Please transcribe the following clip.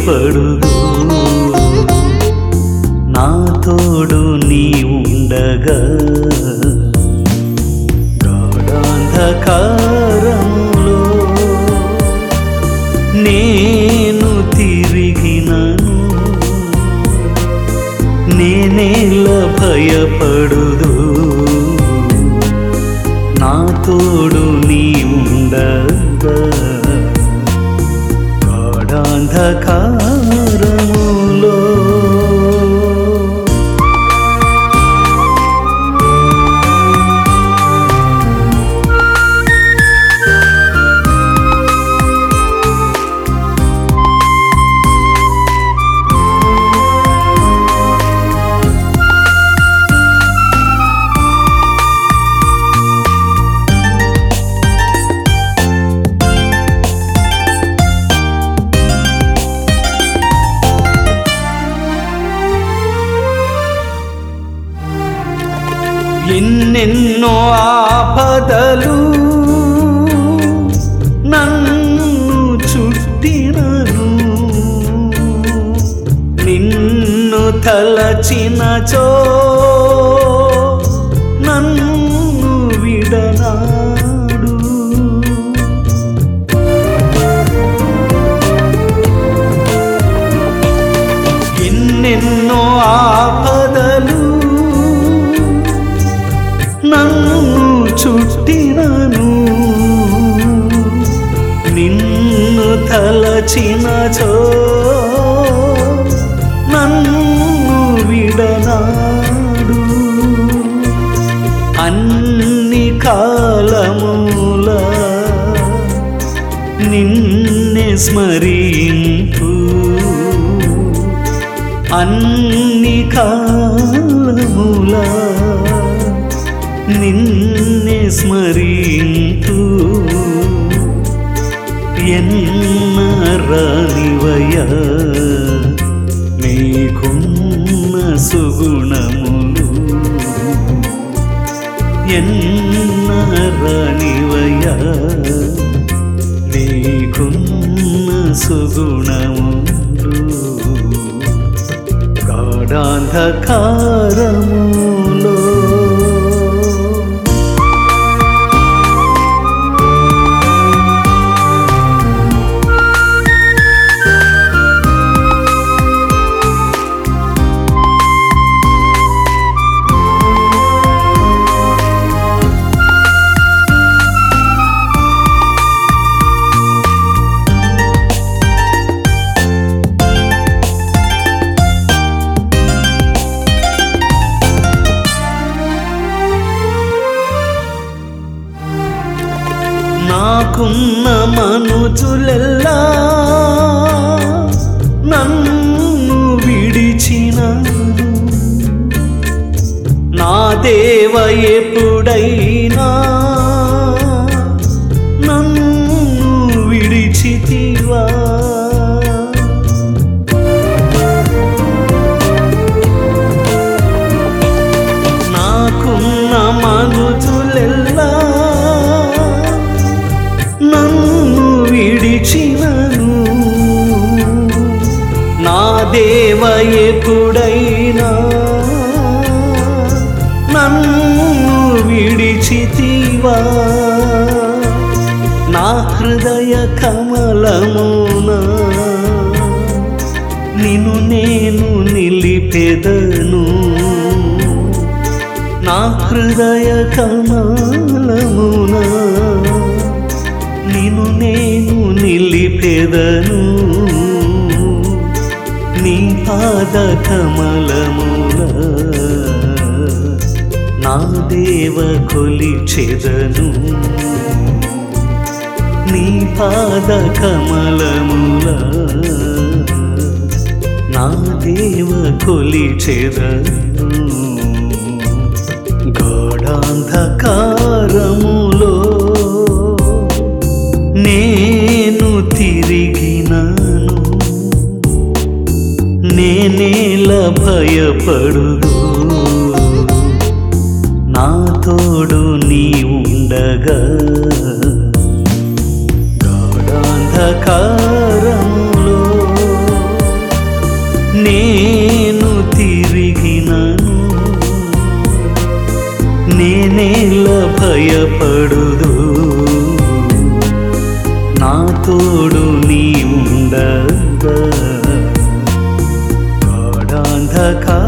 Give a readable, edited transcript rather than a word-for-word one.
భయపడుదు నా తోడు నీ ఉండగా గాఢాంధకారములో నేను తిరిగినను నేనేలా భయపడుదు నా తోడు నీ ఉండగా గాఢాంధకారములో ఎన్నెన్నో ఆపదలు నన్ను చుట్టినను నిన్ను తలచినచో నన్ను విడనాడు ఎన్నెన్నో ఆపదలు నన్ను చుట్టినను నిన్ను తలచినచో నన్ను విడనాడు అన్ని కాలముల నిన్నే స్మరింపు అన్ని కాలముల నిన్నే స్మరింతు ఎన్నరానివయ్యా నీకున్న సుగుణములు ఎన్నరానివయ్యా నీకున్న సుగుణములు గాఢాంధకారములో నాకున్న మనుజులెల్లా నన్ను విడిచినను నా దేవ ఎప్పుడైనా నన్ను విడిచితివా నాకున్న మనుజులెల్లా నన్ను విడిచినను నా దేవ ఎప్పుడైనా నన్ను విడిచితివా నా హృదయ కమలమున నిన్ను నేను నిలిపెదను నా హృదయ కమలమున నిన్ను నేను నిలిపెదను నీ పాద కమలముల నా దేవ కొలిచెదను నీ పాద కమలముల నా దేవ కొలిచెదను గాఢాంధకారములో నేను తిరిగినను నేనేలా భయపడుదు నా తోడు నీ ఉండగా గాఢాంధకారములో భయపడుదు నా తోడు నీ ఉండగా గాఢాంధకారములో